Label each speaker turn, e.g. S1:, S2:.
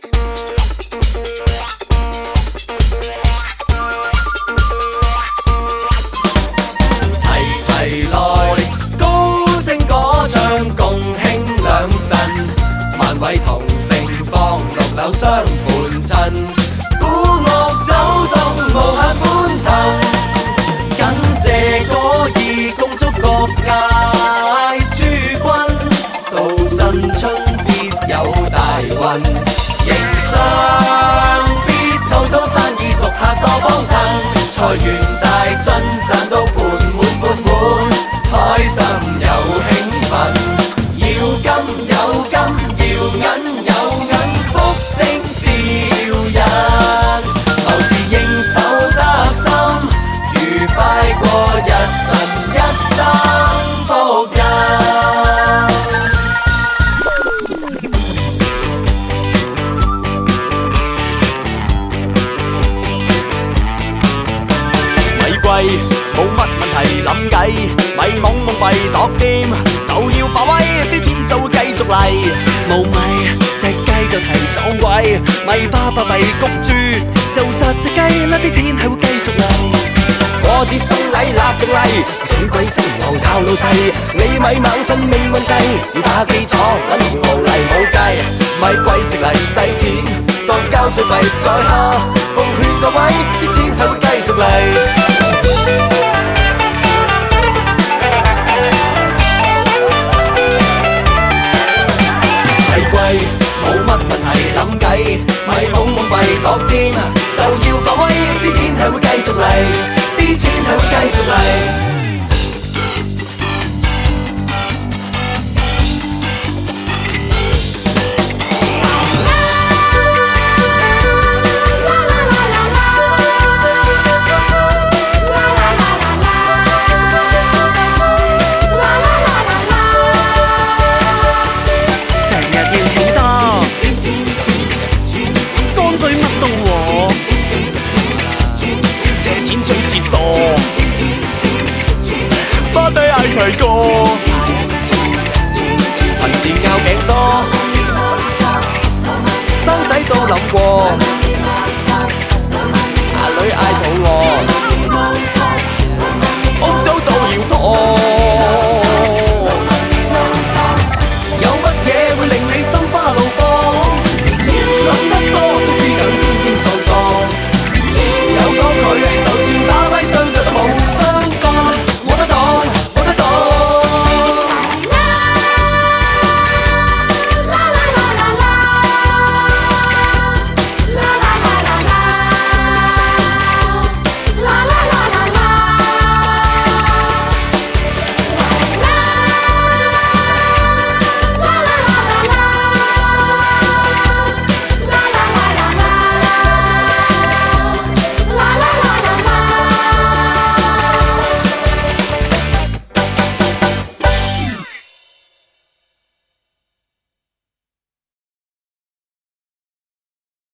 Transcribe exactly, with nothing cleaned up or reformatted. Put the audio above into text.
S1: 萬位同盛放，六樓相伴襯，鼓樂走動，無限歡騰。感謝果意，恭祝各界諸君，到新春必有大運。營商必滔滔，生意熟客多幫襯，財源大進，賺到盤滿缽滿，開心又興奮。要金有金，要銀有銀，福星照人。謀事應手得心，愉快過日神，一生福蔭。咪貴冇乜問題諗計，咪懵懵閉度掂，就要發威，啲錢就會繼續嚟。冇咪隻雞就提撞貴，咪巴巴閉谷住，就實隻雞甩啲錢係會繼續嚟。過節送禮立定例，水鬼新郎靠老細，你咪猛信命運制，要打基礎揾無嚟冇計，咪鬼食嚟使錢，當交稅費在下，奉勸各位啲錢係會繼續嚟。冇乜問題諗計，咪懵懵閉度掂，就要發威，啲錢係會繼續嚟，啲錢係會繼續嚟。花低嗌佢歌，貧賤拗頸多，生仔多諗過，阿女嗌肚餓。